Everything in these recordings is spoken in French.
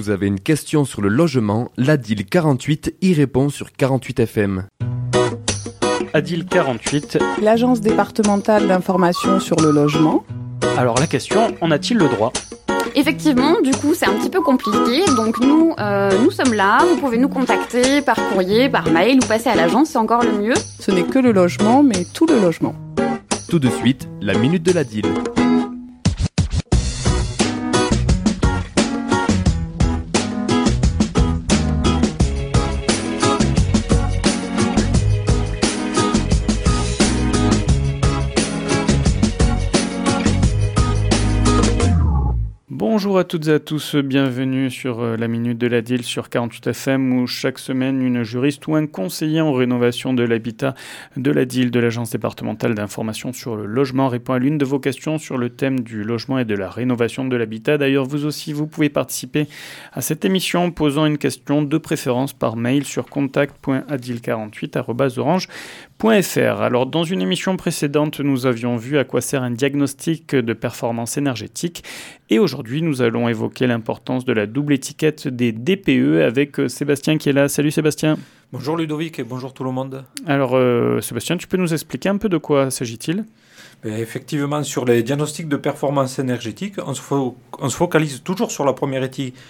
Vous avez une question sur le logement, l'ADIL 48 y répond sur 48 FM. ADIL 48. L'Agence départementale d'information sur le logement. Alors la question, en a-t-il le droit ? Effectivement, du coup, c'est un petit peu compliqué. Donc nous sommes là. Vous pouvez nous contacter par courrier, par mail ou passer à l'agence, c'est encore le mieux. Ce n'est que le logement, mais tout le logement. Tout de suite, la minute de l'ADIL. Bonjour à toutes et à tous, bienvenue sur la Minute de l'ADIL sur 48 FM où chaque semaine une juriste ou un conseiller en rénovation de l'habitat de l'ADIL, de l'Agence départementale d'information sur le logement, répond à l'une de vos questions sur le thème du logement et de la rénovation de l'habitat. D'ailleurs, vous aussi, vous pouvez participer à cette émission en posant une question de préférence par mail sur contact.adil48@orange.fr. Alors, dans une émission précédente, nous avions vu à quoi sert un diagnostic de performance énergétique. Et aujourd'hui, nous allons évoquer l'importance de la double étiquette des DPE avec Sébastien qui est là. Salut Sébastien. Bonjour Ludovic et bonjour tout le monde. Alors Sébastien, tu peux nous expliquer un peu de quoi s'agit-il ? Effectivement, sur les diagnostics de performance énergétique, on se focalise toujours sur la première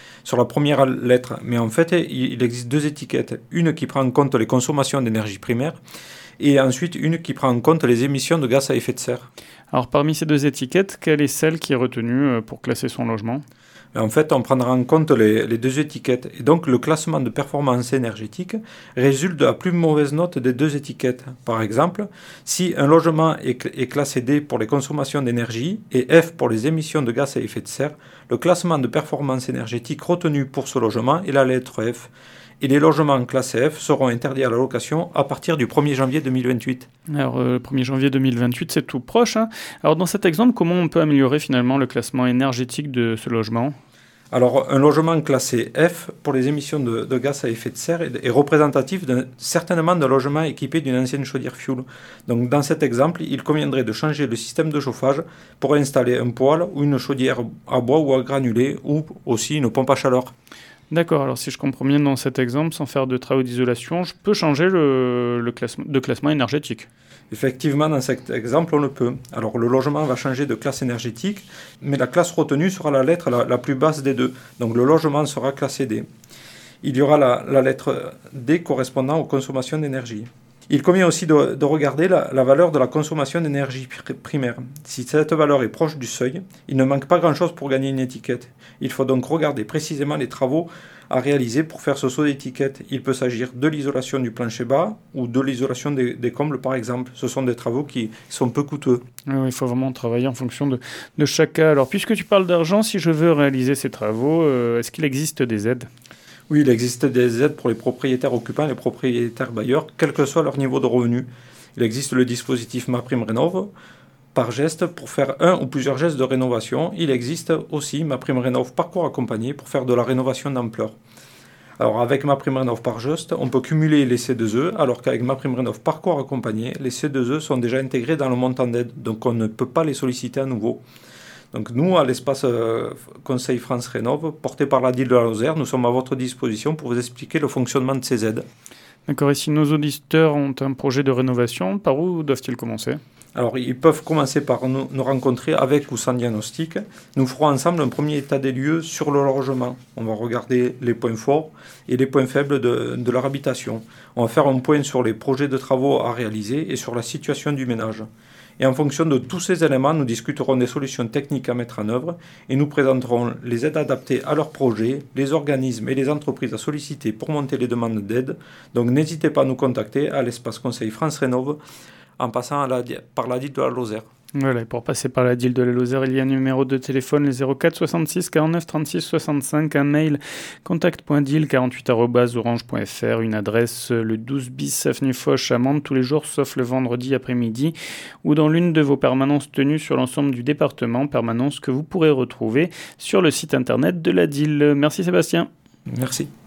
lettre. Mais en fait, il existe deux étiquettes. Une qui prend en compte les consommations d'énergie primaire et ensuite une qui prend en compte les émissions de gaz à effet de serre. Alors parmi ces deux étiquettes, quelle est celle qui est retenue pour classer son logement ? En fait, on prendra en compte les deux étiquettes. Et donc, le classement de performance énergétique résulte de la plus mauvaise note des deux étiquettes. Par exemple, si un logement est classé D pour les consommations d'énergie et F pour les émissions de gaz à effet de serre, le classement de performance énergétique retenu pour ce logement est la lettre F. Et les logements classés F seront interdits à la location à partir du 1er janvier 2028. Alors, 1er janvier 2028, c'est tout proche. Alors, dans cet exemple, comment on peut améliorer finalement le classement énergétique de ce logement ? Alors, un logement classé F pour les émissions de gaz à effet de serre est représentatif certainement d'un logement équipé d'une ancienne chaudière fioul. Donc, dans cet exemple, il conviendrait de changer le système de chauffage pour installer un poêle ou une chaudière à bois ou à granulés ou aussi une pompe à chaleur. D'accord, alors si je comprends bien dans cet exemple, sans faire de travaux d'isolation, je peux changer le classement énergétique. Effectivement, dans cet exemple, on le peut. Alors, le logement va changer de classe énergétique, mais la classe retenue sera la lettre la plus basse des deux. Donc, le logement sera classé D. Il y aura la lettre D correspondant aux consommations d'énergie. Il convient aussi de regarder la valeur de la consommation d'énergie primaire. Si cette valeur est proche du seuil, il ne manque pas grand-chose pour gagner une étiquette. Il faut donc regarder précisément les travaux à réaliser pour faire ce saut d'étiquette. Il peut s'agir de l'isolation du plancher bas ou de l'isolation des combles par exemple. Ce sont des travaux qui sont peu coûteux. Il faut vraiment travailler en fonction de chaque cas. Alors puisque tu parles d'argent, si je veux réaliser ces travaux, est-ce qu'il existe des aides ? Oui, il existe des aides pour les propriétaires occupants et les propriétaires bailleurs, quel que soit leur niveau de revenu. Il existe le dispositif MaPrimeRénov' par geste pour faire un ou plusieurs gestes de rénovation. Il existe aussi MaPrimeRénov' parcours accompagné pour faire de la rénovation d'ampleur. Alors avec MaPrimeRénov' par geste, on peut cumuler les C2E, alors qu'avec MaPrimeRénov' parcours accompagné, les C2E sont déjà intégrés dans le montant d'aide, donc on ne peut pas les solliciter à nouveau. Donc nous, à l'espace Conseil France Rénov', porté par l'ADIL de la Lozère, nous sommes à votre disposition pour vous expliquer le fonctionnement de ces aides. D'accord, et si nos auditeurs ont un projet de rénovation, par où doivent-ils commencer ? Alors, ils peuvent commencer par nous rencontrer avec ou sans diagnostic. Nous ferons ensemble un premier état des lieux sur le logement. On va regarder les points forts et les points faibles de leur habitation. On va faire un point sur les projets de travaux à réaliser et sur la situation du ménage. Et en fonction de tous ces éléments, nous discuterons des solutions techniques à mettre en œuvre et nous présenterons les aides adaptées à leurs projets, les organismes et les entreprises à solliciter pour monter les demandes d'aide. Donc n'hésitez pas à nous contacter à l'espace Conseil France Rénov' en passant par l'ADIL de la Lozère. Voilà, et pour passer par l'ADIL de la Lozère, il y a un numéro de téléphone, le 04 66 49 36 65, un mail contact.dil48@orange.fr, une adresse le 12 bis avenue Foch à Mende tous les jours sauf le vendredi après-midi ou dans l'une de vos permanences tenues sur l'ensemble du département, permanence que vous pourrez retrouver sur le site internet de l'ADIL. Merci Sébastien. Merci.